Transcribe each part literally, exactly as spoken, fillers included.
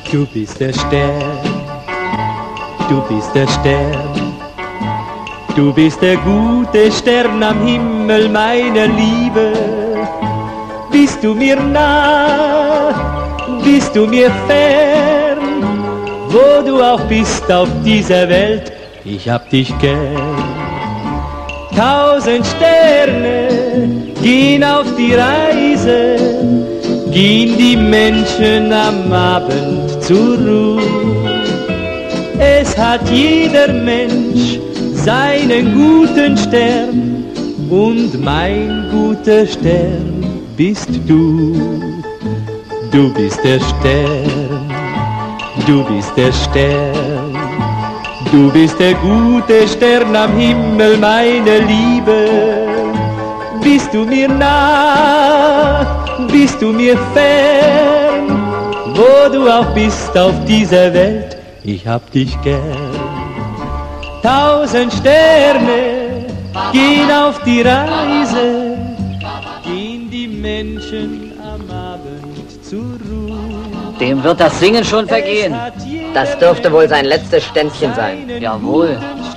Du bist der Stern, du bist der Stern, du bist der gute Stern am Himmel meiner Liebe. Bist du mir nah, bist du mir fern, wo du auch bist auf dieser Welt, ich hab dich gern. Tausend Sterne gehen auf die Reise, gehen die Menschen am Abend zur Ruhe. Es hat jeder Mensch seinen guten Stern und mein guter Stern bist du. Du bist der Stern, du bist der Stern, du bist der gute Stern am Himmel meiner Liebe. Bist du mir nah, bist du mir fern, wo du auch bist auf dieser Welt, ich hab dich gern. Tausend Sterne gehen auf die Reise, gehen die Menschen am Abend zur Ruhe. Dem wird das Singen schon vergehen. Das dürfte wohl sein letztes Ständchen sein. Jawohl.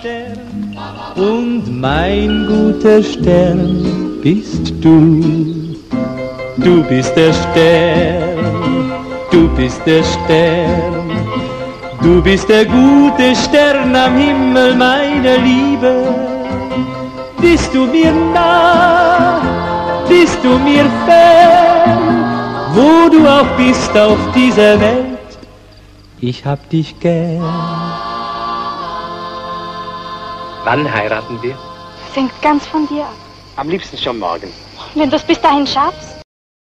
Und mein guter Stern bist du. Du bist der Stern, du bist der Stern, du bist der gute Stern am Himmel meiner Liebe. Bist du mir nah, bist du mir fern, wo du auch bist auf dieser Welt, ich hab dich gern. Wann heiraten wir? Das hängt ganz von dir ab. Am liebsten schon morgen. Wenn du es bis dahin schaffst.